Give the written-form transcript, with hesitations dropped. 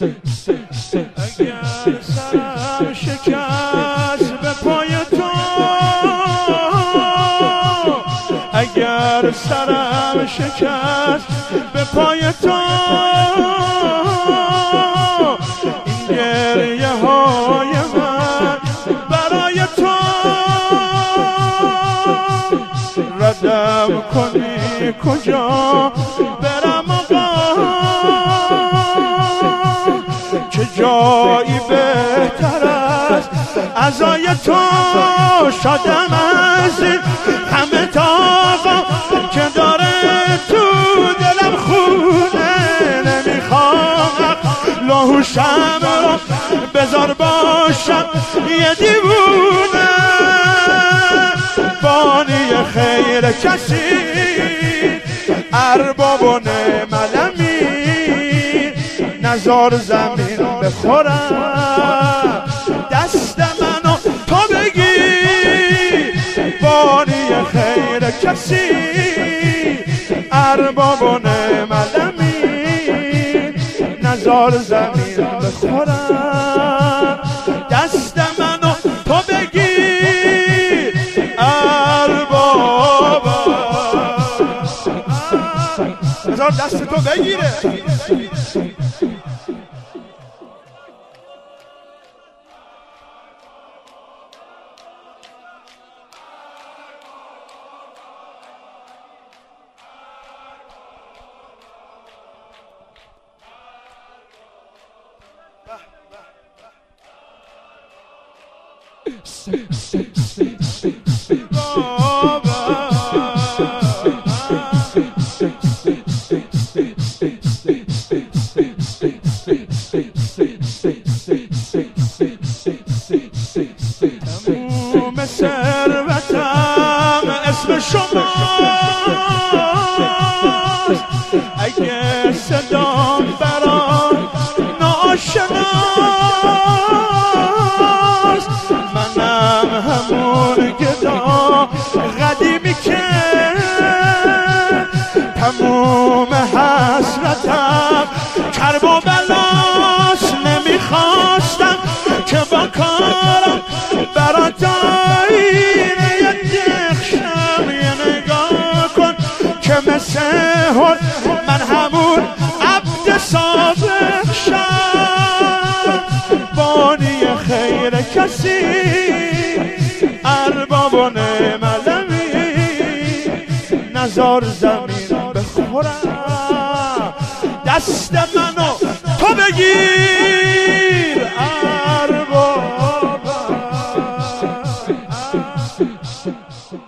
اگر سرم شکست به پای تو، اگر سرم شکست به پای تو، این گریه های من برای تو، ردم کنی کجا برم آقا، چه جایی بهتر است عزای تو، شدم از این همه تاقا که داره تو دلم خونه، نمیخوام لاهوشم را بذار باشم یه دیوونه، بانی خیر کسی ارباب و نعملمی، نزار زمین بخورم دست منو تو بگی، بانی خیر کسی ارباب و نعملمی، نزار زمین بخورم دست منو تو بگی، ارباب نزار دست تو بگیره. تموم ثروتم اسم شماست، اگه صدام برات ناشناست، منم همون گدا قدیمی که تموم حسرتم کرب و بلاست، نمیخواستم که با کارم برات آینه دخشم، یه نگاه کن که مثل هر من همون عبد صادق شم، بانی خیر کسی ارباب و نعملمی، نزار زمین بخورم دست منو تو بگیر، ارباب